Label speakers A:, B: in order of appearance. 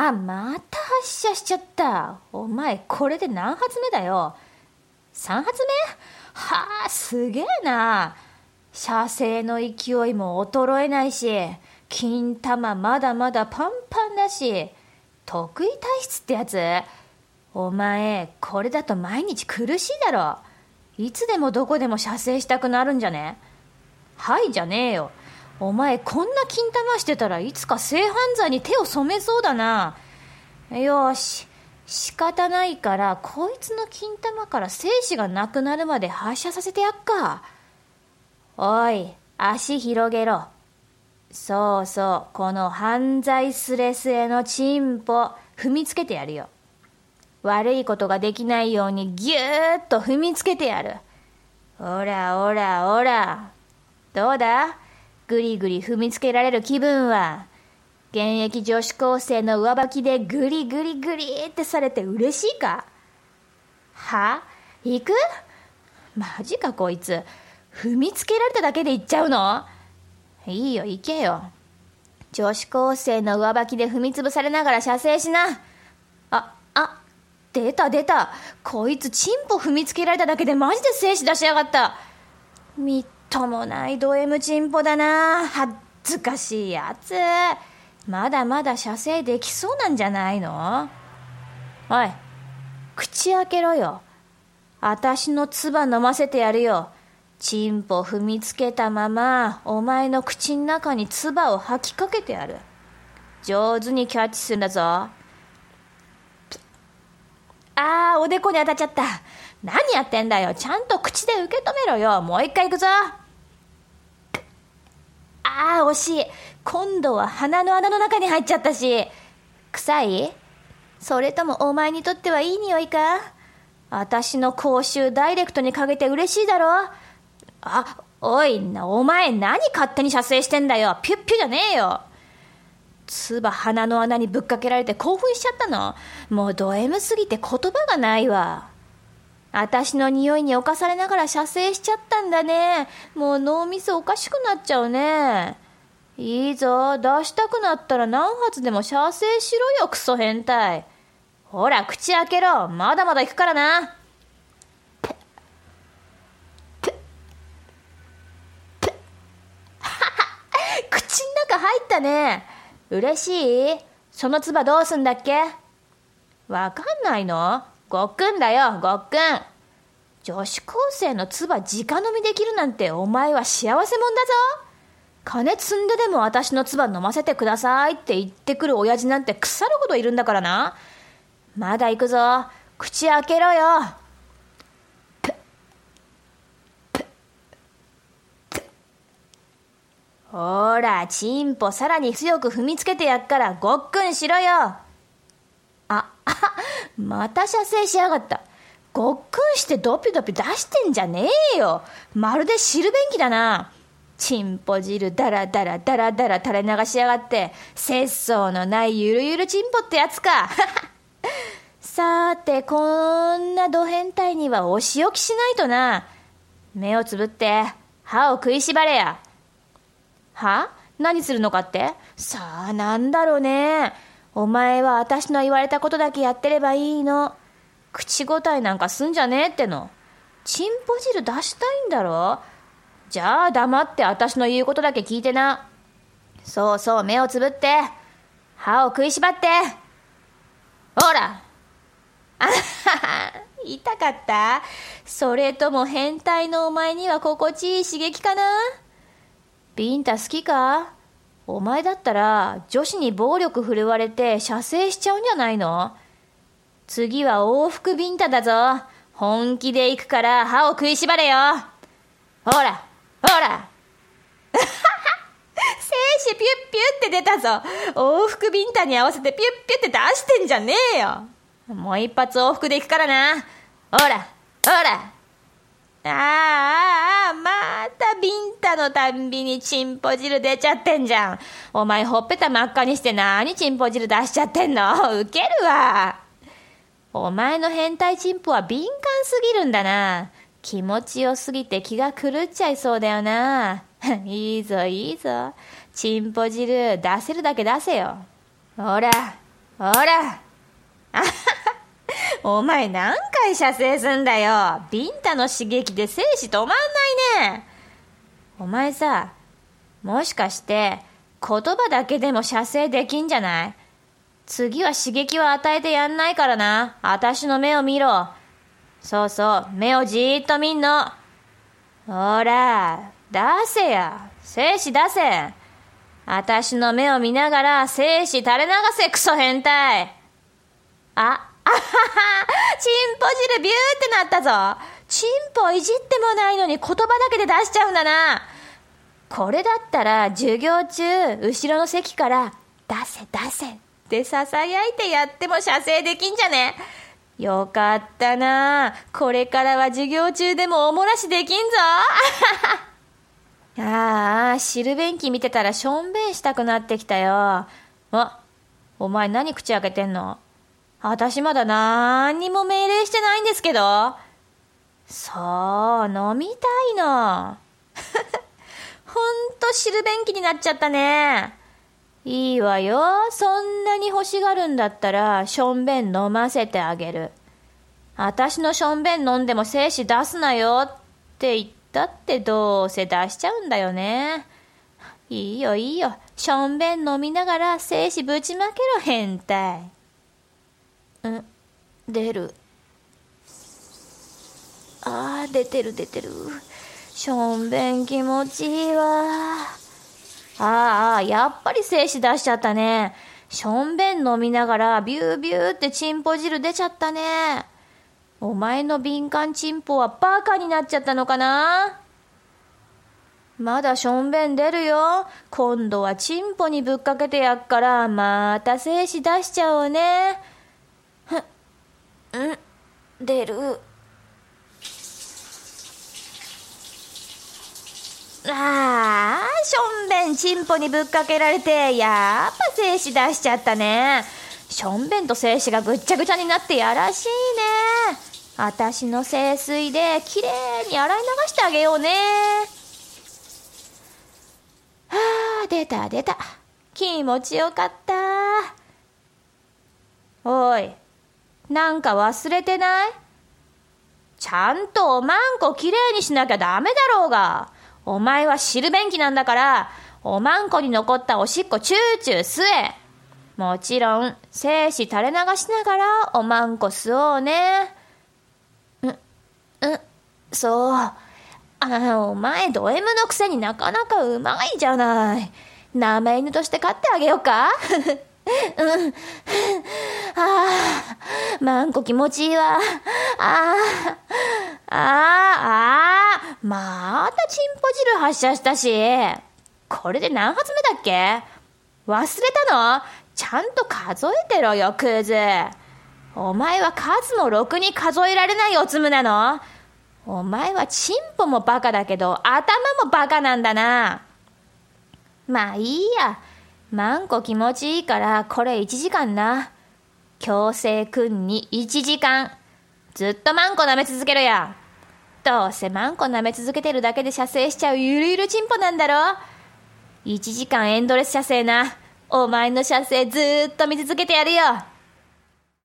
A: また発射しちゃった。お前これで何発目だよ。3発目？はあ、すげえな。射精の勢いも衰えないし、金玉まだまだパンパンだし、得意体質ってやつ。お前これだと毎日苦しいだろ。いつでもどこでも射精したくなるんじゃね？はいじゃねえよ。お前こんな金玉してたらいつか性犯罪に手を染めそうだな。よし、仕方ないからこいつの金玉から精子がなくなるまで発射させてやっか。おい、足広げろ。そうそう、この犯罪スレスレのチンポ踏みつけてやるよ。悪いことができないようにギューッと踏みつけてやる。おらおらおら。どうだ？ぐりぐり踏みつけられる気分は。現役女子高生の上履きでグリグリグリってされて嬉しいか？は？行く？マジかこいつ。踏みつけられただけで行っちゃうの？いいよ行けよ。女子高生の上履きで踏みつぶされながら射精しな。出た。こいつチンポ踏みつけられただけでマジで精子出しやがった。みっともないド M チンポだな。恥ずかしいやつ。まだまだ射精できそうなんじゃないの？おい、口開けろよ。あたしの唾飲ませてやるよ。チンポ踏みつけたままお前の口の中に唾を吐きかけてやる。上手にキャッチするんだぞ。おでこに当たっちゃった。何やってんだよ。ちゃんと口で受け止めろよ。もう一回行くぞ。惜しい。今度は鼻の穴の中に入っちゃったし。臭い？それともお前にとってはいい匂いか？私の口臭ダイレクトにかけて嬉しいだろ。おい、お前何勝手に射精してんだよ。ピュッピュじゃねえよ。唾鼻の穴にぶっかけられて興奮しちゃったの？もうド M すぎて言葉がないわ。私の匂いに侵されながら射精しちゃったんだね。もう脳みそおかしくなっちゃうね。いいぞ、出したくなったら何発でも射精しろよ、クソ変態。ほら口開けろ。まだまだ行くからな。口の中入ったね。嬉しい？その唾どうすんだっけ？わかんないの？ごっくんだよ、ごっくん。女子高生の唾直飲みできるなんてお前は幸せもんだぞ。金積んででも私の唾飲ませてくださいって言ってくる親父なんて腐るほどいるんだからな。まだ行くぞ。口開けろよ。ほら、チンポさらに強く踏みつけてやっからごっくんしろよ。また射精しやがった。ごっくんしてドピドピ出してんじゃねえよ。まるで汁便器だな。チンポ汁ダラダラダラダラ垂れ流しやがって、節操のないゆるゆるチンポってやつか。さーて、こんなド変態にはお仕置きしないとな。目をつぶって歯を食いしばれや。は？何するのかって？さあ、なんだろうね。お前は私の言われたことだけやってればいいの。口答えなんかすんじゃねえっての。チンポ汁出したいんだろ。じゃあ黙って私の言うことだけ聞いてな。そうそう、目をつぶって歯を食いしばって。ほら。痛かった？それとも変態のお前には心地いい刺激かな？ビンタ好きか？お前だったら女子に暴力振るわれて射精しちゃうんじゃないの？次は往復ビンタだぞ。本気で行くから歯を食いしばれよ。ほら精子ピュッピュって出たぞ。往復ビンタに合わせてピュッピュって出してんじゃねえよ。もう一発往復で行くからな。ほらまたビンタのたんびにチンポ汁出ちゃってんじゃん。お前ほっぺた真っ赤にして何チンポ汁出しちゃってんの？ウケるわ。お前の変態チンポは敏感すぎるんだな。気持ちよすぎて気が狂っちゃいそうだよな。いいぞチンポ汁出せるだけ出せよ。ほらほらお前何回射精すんだよ。ビンタの刺激で精子止まんないね。お前さ、もしかして言葉だけでも射精できんじゃない？次は刺激は与えてやんないからな。私の目を見ろ。そうそう、目をじーっと見んの。ほら、出せや。精子出せ。私の目を見ながら精子垂れ流せ、クソ変態。あはは、チンポ汁ビューってなったぞ。チンポいじってもないのに言葉だけで出しちゃうんだな。これだったら授業中後ろの席から出せ出せってささやいてやっても射精できんじゃね。よかったな。これからは授業中でもおもらしできんぞああ、汁便器見てたらしょんべんしたくなってきたよ。お前何口開けてんの？私まだ何にも命令してないんですけど。そう、飲みたいのほんと汁便器になっちゃったね。いいわよ。そんなに欲しがるんだったらしょんべん飲ませてあげる。私のしょんべん飲んでも精子出すなよって言ったってどうせ出しちゃうんだよね。いいよいいよ。しょんべん飲みながら精子ぶちまけろ、変態。出る。出てる。しょんべん気持ちいいわ。やっぱり精子出しちゃったね。しょんべん飲みながらビュービューってチンポ汁出ちゃったね。お前の敏感チンポはバカになっちゃったのかな。まだしょんべん出るよ。今度はチンポにぶっかけてやっからまた精子出しちゃおうね。出る。しょんべんチンポにぶっかけられてやっぱ精子出しちゃったね。しょんべんと精子がぐっちゃぐちゃになってやらしいね。私の聖水できれいに洗い流してあげようね。出た。気持ちよかった。おい、なんか忘れてない？ちゃんとおまんこきれいにしなきゃダメだろうが。お前は汁便器なんだから、おまんこに残ったおしっこチューチュー吸え。もちろん精子垂れ流しながらおまんこ吸おうね。そう。お前ド M のくせになかなかうまいじゃない。生犬として飼ってあげようかまんこ気持ちいいわ。またチンポ汁発射したし。これで何発目だっけ？忘れたの？ちゃんと数えてろよ、クズ。お前は数もろくに数えられないおつむなの？お前はチンポもバカだけど頭もバカなんだな。まあいいや。マンコ気持ちいいからこれ1時間な。強制くんに1時間。ずっとマンコ舐め続けろや。どうせマンコ舐め続けてるだけで射精しちゃうゆるゆるチンポなんだろ。1時間エンドレス射精な。お前の射精ずーっと見続けてやるよ。